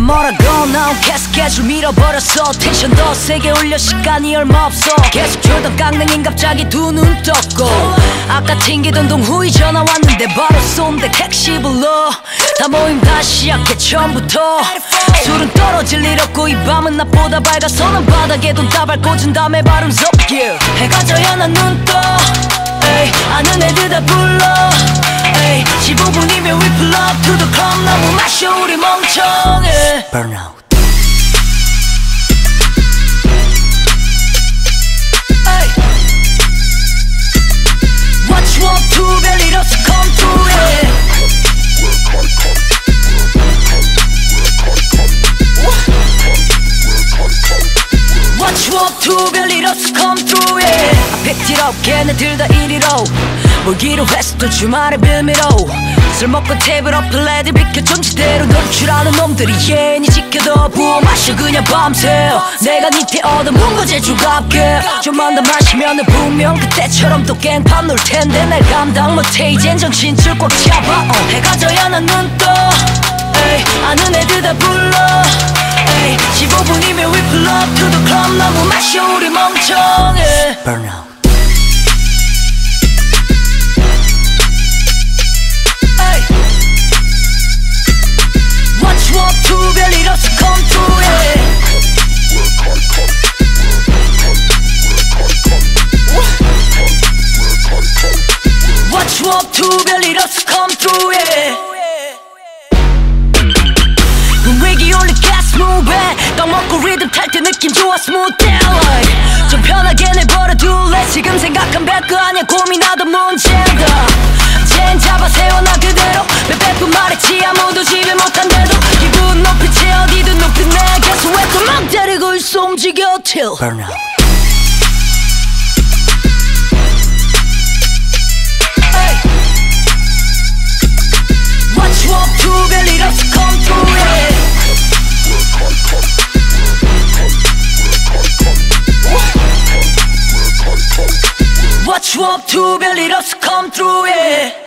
뭐라고 난 계속해줄 밀어버렸어. 텐션 더 세게 올려 시간이 얼마 없어. 계속 줄던 깡냉인 갑자기 두 눈 떴고 아까 튕기던 동후이 전화 왔는데 바로 쏜대 택시 불러. 다 모임 다시 시작해 처음부터. 술은 떨어질 일 없고 이 밤은 낮보다 밝아서 난 바닥에 돈 다발 꽂은 다음에 발음 섞여. 해가 져야 난 눈 떠. 아는 애들 다 불러. 15분이면 we pull up to the club. 너무 마셔 우리 멍청해. Burnout. What you want to 별일 없어 come through it. What you want to 별일 없어 come through it. I picked it up 걔네들 다 이리로 모기로 했어 또 주말에 빌미로. 술 먹고 테이블 업 플레이들 비켜 정치대로 놀 줄 아는 놈들이 예니 지켜도 부어 마셔 그냥 밤새. 내가 니테 얻어 문거제 주갑게. 좀만 더 마시면은 분명 그때처럼 또 깽판 놀 텐데 날 감당 못해 이젠 정신줄 꽉 잡아. 해가 져야 난 눈 떠. 아는 애들 다 불러. 15분이면 we pull up to the club. 너무 마셔 우리 멍청해. Burnout. What you want to 별일 없어 come through it. What you want to 별일 없어 come through it. 분위기 올려 gas move it. 떡 먹고 리듬 탈 때 느낌 좋아 smooth down. 좀 편하게 내버려둘래. 지금 생각한 별거 아니야 고민하던 문제다. 젠 잡아 세워놔 그대로. 몇백 번 말했지 아무도 지배 못한대도. 기분 높이 채 어디든 높이 내게서 왜 또 막 데리고 있어 움직여 till Burnout. What you want to 별일 없어 come through it. What you want to 별일 없어 come through it.